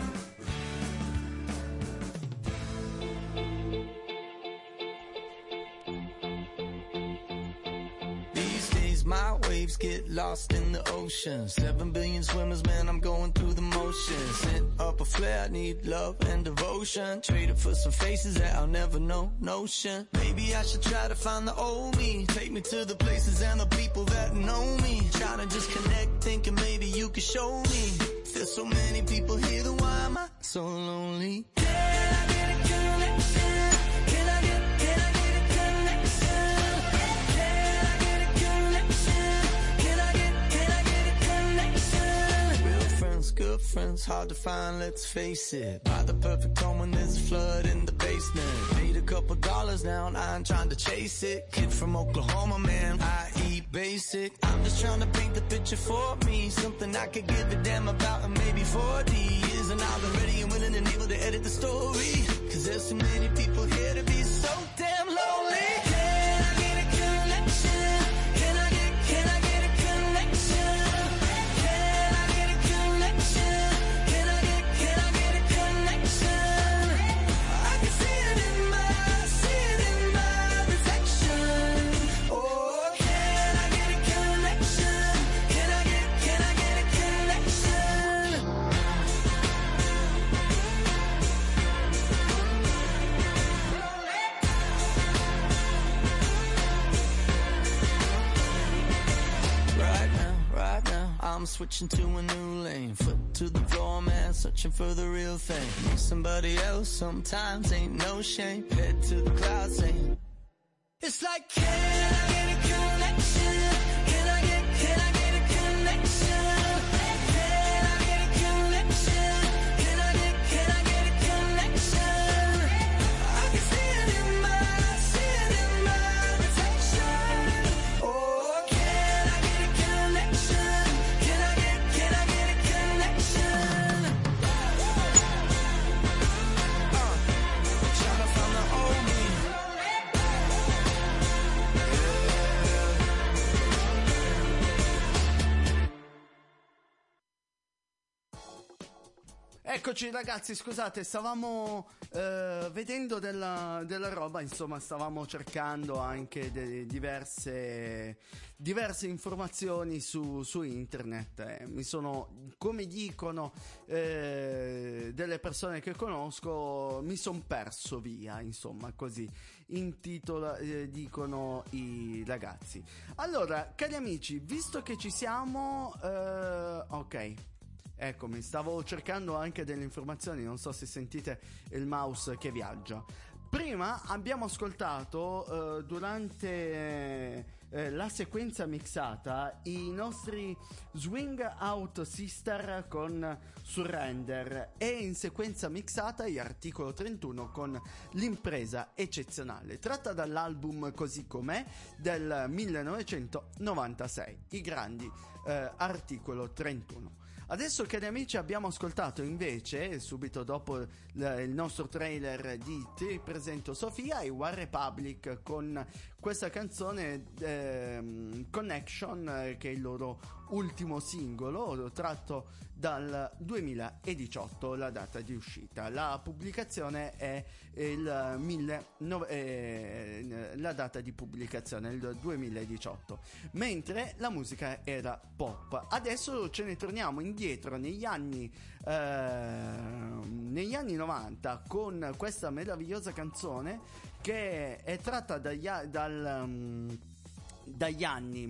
These days my waves get lost in the ocean. Seven billion swimmers, man, I'm going through the motions. Sent up a flare, need love and devotion. Traded for some faces that I'll never know, notion. Maybe I should try to find the old me. Take me to the places and the people that know me. Trying to just connect, thinking maybe you could show me. There's so many people here, then why am I so lonely? Can I get a connection? Can I get, can I get a connection? Can I get a connection? Can I get, can I get a connection? Real friends, good friends, hard to find, let's face it. Buy the perfect home when there's a flood in the basement. Paid a couple dollars now and I ain't trying to chase it. Kid from Oklahoma, man, I eat basic. I'm just trying to paint the picture for me. Something I could give a damn about in maybe forty years. And I'll be ready and willing and able to edit the story. Cause there's so many people here to be so damn lonely. Can I get a connection? Can I get, can I get a connection? Can I get a connection? Can I get, can I get a connection? I can see it in my, see it in my reflection. Oh, can I get a connection? Can I get, can I get a connection? Right now, right now, I'm switching to a new lane. Foot to the floor, man, searching for the real thing. Need somebody else, sometimes ain't no shame. Head to the clouds, saying, it's like, can I get a connection? Can I get, can I get a connection? Can I get a connection? Can I get, can I get a connection? I can see it in my, see it in my reflection. Oh, can I get a connection? Can I get, can I get a connection? Uh, trying to find the old me. Eccoci ragazzi, scusate, stavamo eh, vedendo della, della roba, insomma stavamo cercando anche de- diverse, diverse informazioni su, su internet. Eh, mi sono, come dicono eh, delle persone che conosco, mi son perso via, insomma così intitola, eh, dicono i ragazzi. Allora, cari amici, visto che ci siamo, eh, ok. Ecco, mi stavo cercando anche delle informazioni, non so se sentite il mouse che viaggia. Prima abbiamo ascoltato eh, durante eh, la sequenza mixata i nostri Swing Out Sister con Surrender e in sequenza mixata gli Articolo trentuno con L'impresa eccezionale, tratta dall'album Così com'è del millenovecentonovantasei, i grandi eh, Articolo trentuno. Adesso, cari amici, abbiamo ascoltato invece, subito dopo l- il nostro trailer di Ti presento Sofia, i One Republic con questa canzone eh, Connection, eh, che è il loro ultimo singolo tratto dal duemiladiciotto, la data di uscita. La pubblicazione è il mille, no, eh, la data di pubblicazione è il duemiladiciotto, mentre la musica era pop. Adesso ce ne torniamo indietro negli anni eh, negli anni novanta con questa meravigliosa canzone che è tratta dagli, dal um, dagli anni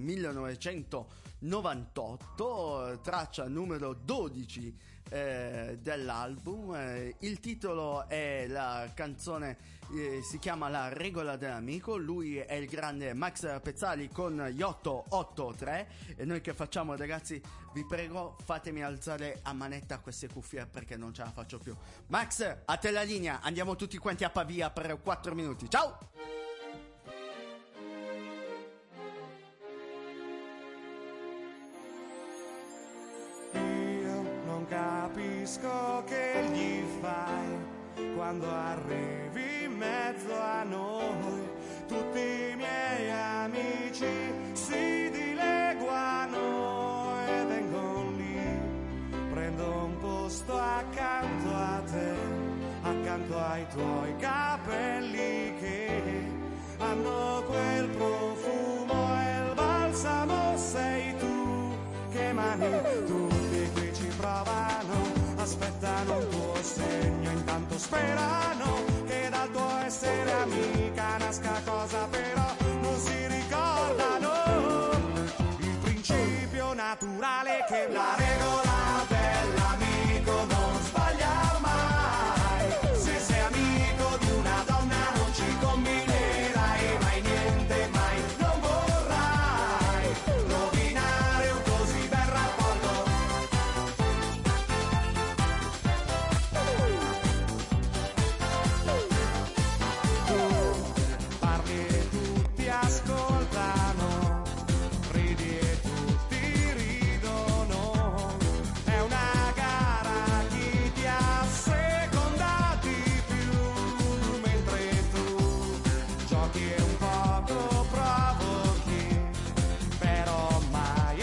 millenovecentonovantotto, traccia numero dodici eh, dell'album. Eh, il titolo è la canzone, eh, si chiama La regola dell'amico. Lui è il grande Max Pezzali con gli otto otto tre, e noi che facciamo, ragazzi, vi prego, fatemi alzare a manetta queste cuffie perché non ce la faccio più. Max, a te la linea, andiamo tutti quanti a Pavia per quattro minuti. Ciao! Non capisco che gli fai quando arrivi in mezzo a noi. Tutti i miei amici si dileguano e vengono lì. Prendo un posto accanto a te, accanto ai tuoi capelli che hanno quel profumo e il balsamo sei tu. Che mani, tutti qui ci provano, aspettano un tuo segno, intanto sperano che dal tuo essere amica nasca cosa, però non si ricordano il principio naturale che la regola dell'amico non sbaglia mai. Se sei amico di una donna non ci combinerai mai niente, mai non vorrai rovinare un così bel rapporto. Tu parli e tutti ascoltano, ridi e tutti ridono. È una gara, chi ti ha secondati più, mentre tu giochi e un poco provochi, però mai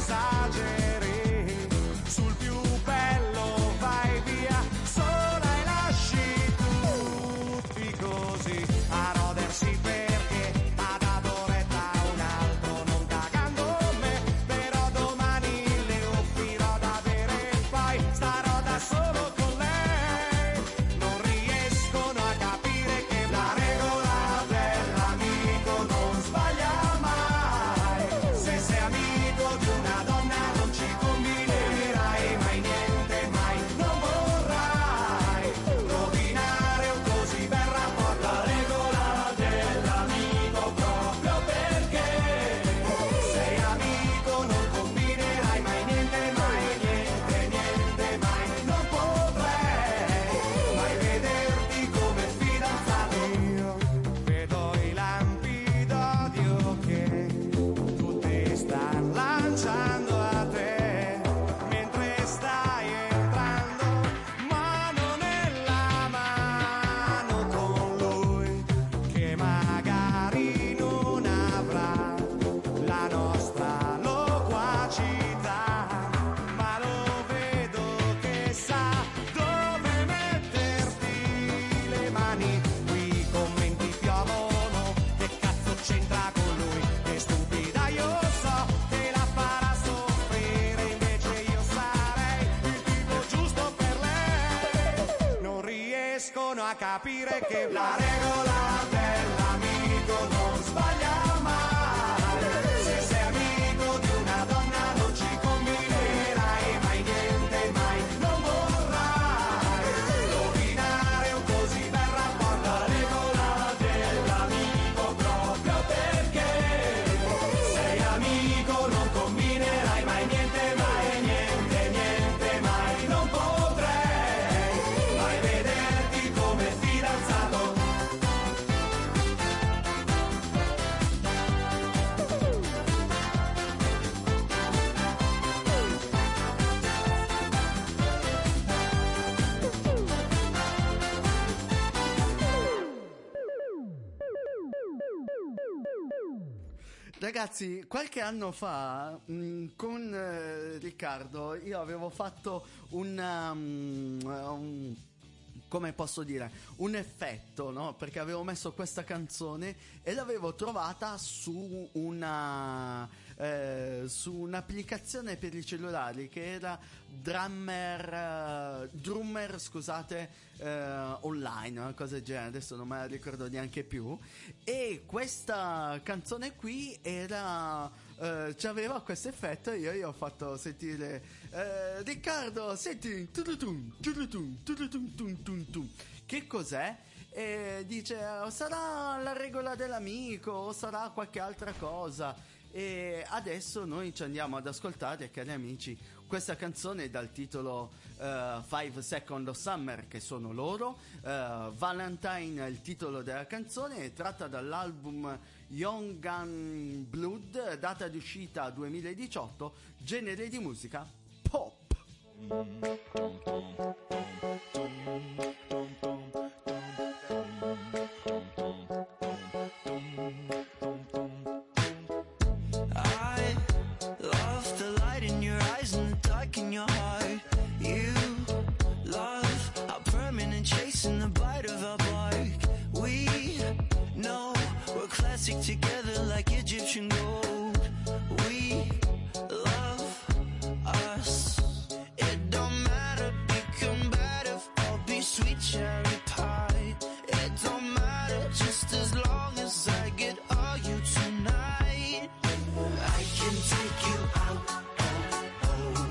esageri. Sul più bello vai via sola e lasci tutti così a rodersi, perché ha dato retta a un altro non cagando me. Però domani le offrirò da bere e poi starò da solo con lei. Non riescono a capire che la regola dell'amico non sbaglia mai. Se sei amico di una donna non ci combinerai mai niente, mai non vorrai rovinare un così bel rapporto. La regola dell'amico proprio perché sei amico non combinerai mai niente, mai niente, niente, mai non potrei mai vederti come fidanzato. Io vedo i lampi d'odio che tutti stanno lanciando a te, mentre stai entrando mano nella mano con lui, che magari non avrà la nostra loquacità, ma lo vedo che sa dove metterti le mani. Qui i commenti piovono, che cazzo c'entra con lui? Che stupida, io so che la farà soffrire, invece io sarei il tipo giusto per lei. Non riescono a capire che la regola dell'amico non sbaglia mai. Se sei amico di una donna non ci combinerai mai niente, mai non vorrai rovinare un così bel rapporto. La regola dell'amico proprio perché sei amico non combinerai mai niente, mai niente, niente, mai non potrei mai vederti come fidanzato. Ragazzi, qualche anno fa mh, con eh, Riccardo io avevo fatto un, um, un come posso dire, un effetto, no? Perché avevo messo questa canzone e l'avevo trovata su una eh, su un'applicazione per i cellulari che era Drummer, uh, Drummer scusate, uh, online, una cosa del genere, adesso non me la ricordo neanche più. E questa canzone qui era, uh, c'aveva questo effetto. Io gli ho fatto sentire uh, Riccardo, senti, tudutum, tudutum, tudutum, tum, tum, tum. Che cos'è? E dice sarà la regola dell'amico o sarà qualche altra cosa. E adesso noi ci andiamo ad ascoltare, cari amici, questa canzone dal titolo uh, Five Seconds of Summer, che sono loro. uh, Valentine è il titolo della canzone, è tratta dall'album Young Gun Blood, data di uscita duemiladiciotto, genere di musica pop. I love the light in your eyes and the dark in your heart. You love our permanent chase and the bite of our bark. We know we're classic together like Egyptian gold. We love us. It don't matter, be combative or be sweet cherry pie. It don't matter, just as long as I get all you tonight. I can take you out, oh, oh.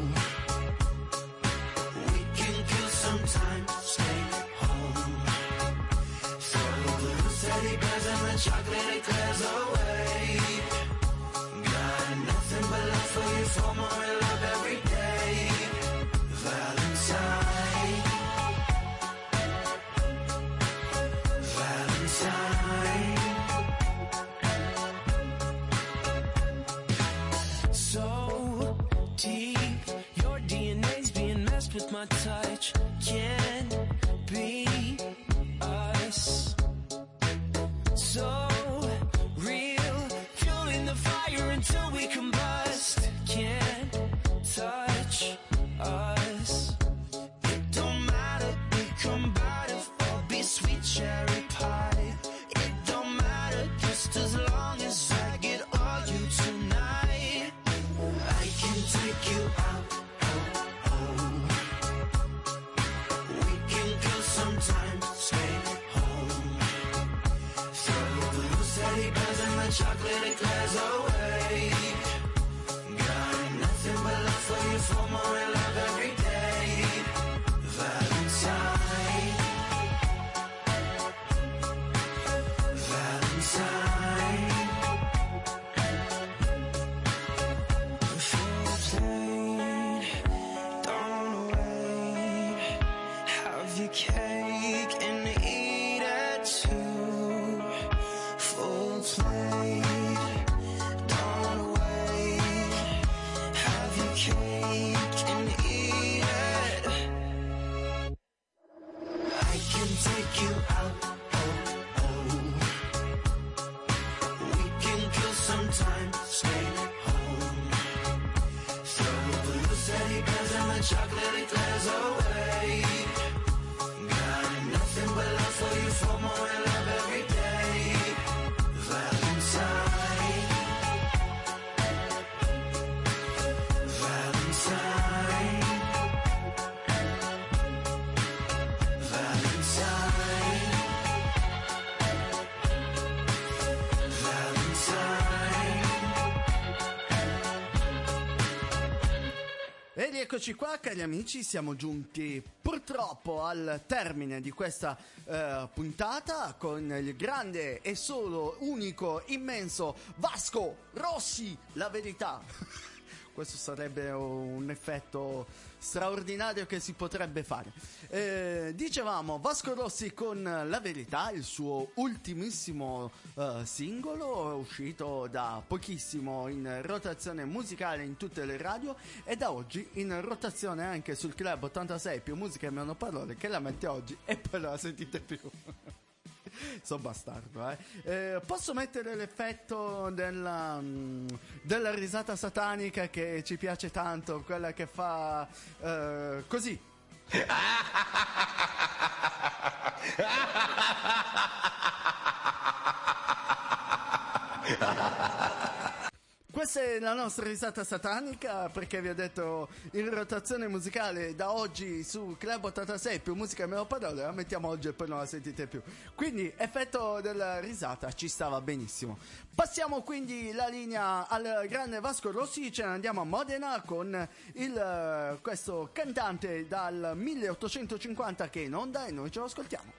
We can kill some time, stay home. Throw the loose teddy bears and the chocolate eclairs away. Got nothing but love for you, for more love every day. Valentine, Valentine. So deep, your D N A's being messed with my touch. Can't be us. So real, fueling the fire until we combust. Can't touch us. It don't matter, be combative or be sweet cherry pie. It don't matter, just as long as I get all you tonight. I can take you out, oh, oh. We can kill some time, stay home. Throw the loose teddy bears and the chocolate eclairs away. Got nothing but love for you, for more love every day. Valentine, Valentine. Full plate, don't wait. Have your cake and eat it too. Full plate, don't wait. Have your cake and eat it. I can take you out, oh, oh. We can kill some time, stay home. Throw the loose teddy bears and the chocolate eclairs away. Got nothing but love for you, for more love every day. Valentine, Valentine, Valentine, Ed eccoci qua, cari amici, siamo giunti purtroppo al termine di questa eh, puntata con il grande e solo, unico, immenso Vasco Rossi, la verità. Questo sarebbe un effetto straordinario che si potrebbe fare. Eh, dicevamo Vasco Rossi con La Verità, il suo ultimissimo uh, singolo, uscito da pochissimo in rotazione musicale in tutte le radio e da oggi in rotazione anche sul Club ottantasei più musica e meno parole, che la mette oggi e poi non la sentite più. So bastardo, eh. eh Posso mettere l'effetto della, mm, della risata satanica che ci piace tanto, quella che fa eh, così. Forse la nostra risata satanica, perché vi ho detto in rotazione musicale da oggi su Club ottantasei più musica e meno parole, la mettiamo oggi e poi non la sentite più. Quindi effetto della risata ci stava benissimo. Passiamo quindi la linea al grande Vasco Rossi, ce ne andiamo a Modena con il, questo cantante dal milleottocentocinquanta che è in onda e noi ce lo ascoltiamo.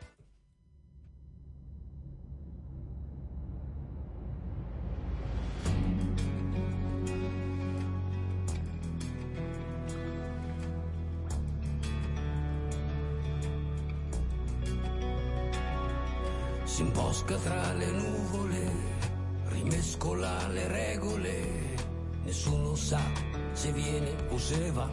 Si imbosca tra le nuvole, rimescola le regole, nessuno sa se viene o se va.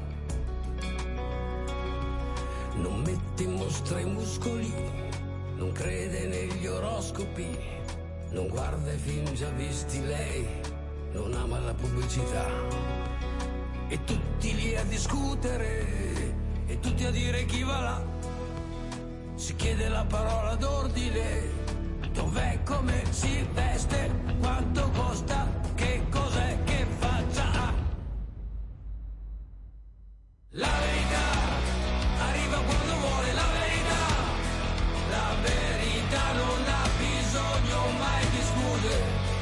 Non mette in mostra i muscoli, non crede negli oroscopi, non guarda i film già visti lei, non ama la pubblicità. E tutti lì a discutere, e tutti a dire chi va là. Si chiede la parola d'ordine. Dov'è, come si veste, quanto costa, che cos'è, che faccia ha. La verità arriva quando vuole, la verità. La verità non ha bisogno mai di scuse.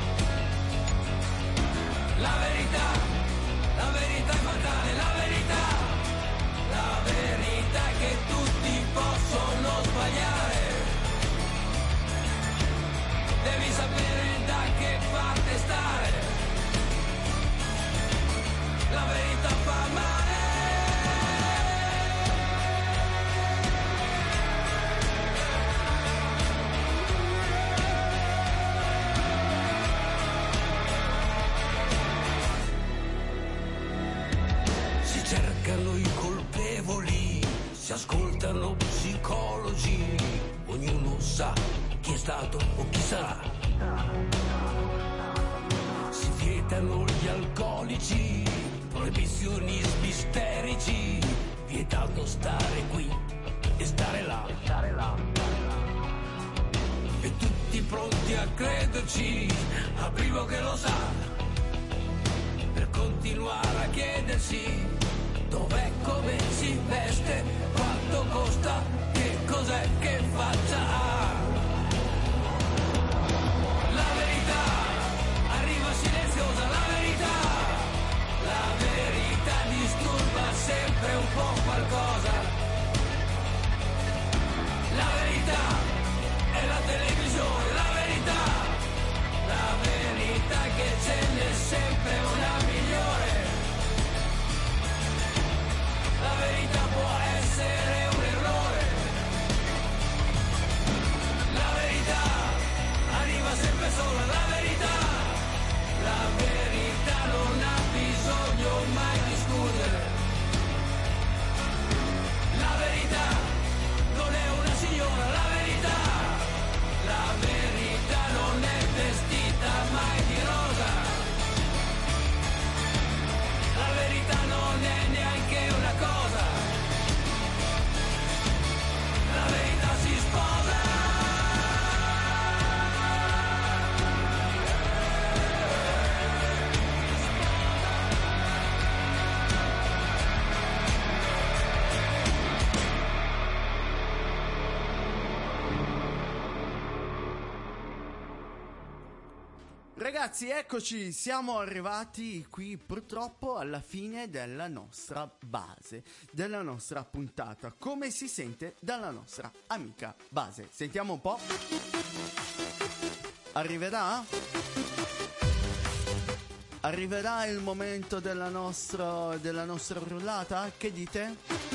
La verità, la verità è fatale, la verità. La verità è che tutti possono sbagliare. Devi sapere da che parte stare. La verità fa male. Si cercano i colpevoli, si ascoltano psicologi, ognuno sa chi è stato o chi sarà. Si vietano gli alcolici, proibizionismi isterici, vietato stare qui e stare là. E tutti pronti a crederci, al primo che lo sa, per continuare a chiedersi dov'è, come si veste, quanto costa, che cos'è, che faccia ha. La verità arriva silenziosa, la verità. La verità disturba sempre un po' qualcosa. La verità è la televisione, la verità. La verità è che ce n'è sempre una migliore. La verità può essere un errore. La verità arriva sempre sola, la verità. La verità non ha bisogno mai di scuse. La verità non è una signora, la verità. La verità non è vestita mai di rosa. La verità non è neanche una cosa. La verità si sposa. Ragazzi, eccoci, siamo arrivati qui purtroppo alla fine della nostra base, della nostra puntata, come si sente dalla nostra amica base. Sentiamo un po'. Arriverà? Arriverà il momento della nostra, della nostra rullata? Che dite?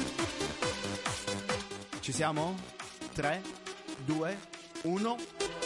Ci siamo? tre, due, uno.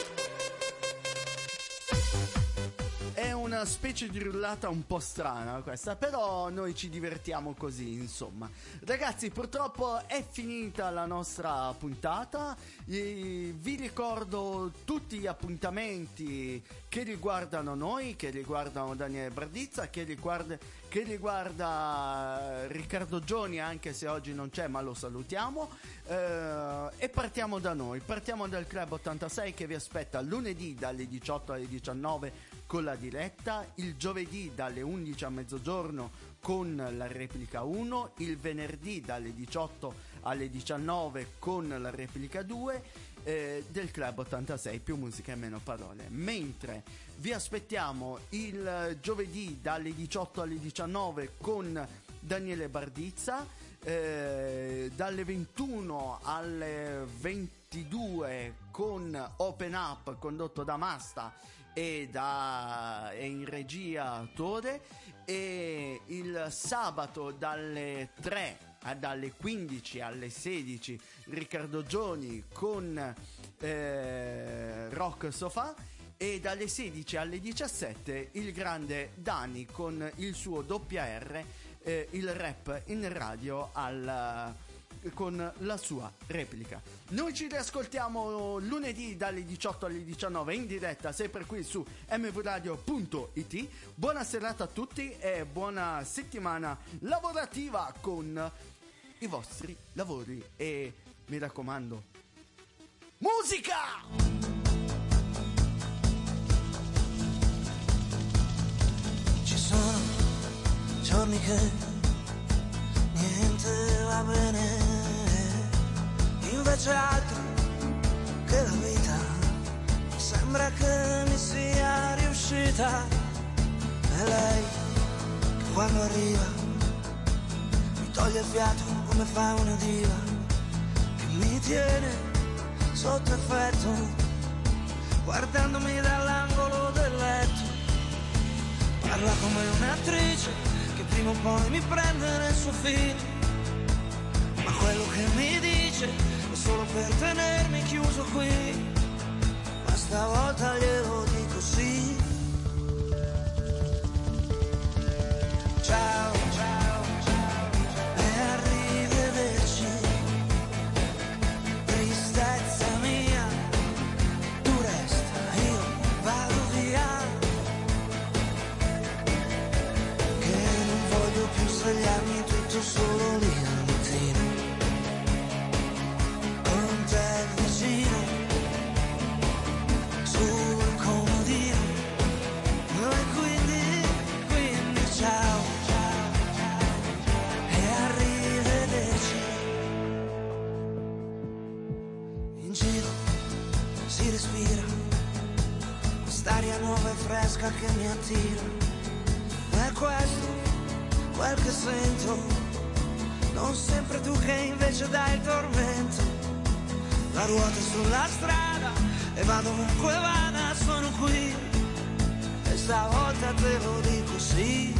È una specie di rullata un po' strana questa, però noi ci divertiamo così, insomma. Ragazzi, purtroppo è finita la nostra puntata. E vi ricordo tutti gli appuntamenti che riguardano noi, che riguardano Daniele Bardizza, che, riguarda, che riguarda Riccardo Gioni, anche se oggi non c'è, ma lo salutiamo. Eh, e partiamo da noi, partiamo dal Club ottantasei che vi aspetta lunedì dalle diciotto alle diciannove con la diretta, il giovedì dalle undici a mezzogiorno con la replica uno, il venerdì dalle diciotto alle diciannove con la replica due eh, del Club ottantasei, più musica e meno parole. Mentre vi aspettiamo il giovedì dalle diciotto alle diciannove con Daniele Bardizza, eh, dalle ventuno alle ventidue con Open Up condotto da Masta e, da, e in regia Tore, e il sabato dalle tre dalle quindici alle sedici Riccardo Gioni con eh, Rock Sofà, e dalle sedici alle diciassette il grande Dani con il suo doppia R, eh, il rap in radio al, con la sua replica. Noi ci riascoltiamo lunedì dalle diciotto alle diciannove in diretta, sempre qui su m v radio punto i t. Buona serata a tutti e buona settimana lavorativa con i vostri lavori, e mi raccomando, musica! Ci sono giorni che niente va bene, invece altri che la vita sembra che mi sia riuscita. E lei che quando arriva mi toglie il fiato come fa una diva, che mi tiene sotto effetto guardandomi dall'angolo del letto. Parla come un'attrice che prima o poi mi prende nel suo film, ma quello che mi dice è solo per tenermi chiuso qui. Ma stavolta glielo dico sì. Ciao, ciao, ciao, e arrivederci. Tristezza mia, tu resta, io vado via. Più svegliarmi tutto solo lì al mattino, con te vicino, sul comodino. E quindi, quindi ciao, ciao, ciao, e arrivederci. In giro si respira quest'aria nuova e fresca che mi attira. E questo quel che sento, non sempre tu che invece dai il tormento. La ruota sulla strada e vado ovunque vada, sono qui, e stavolta te lo dico sì.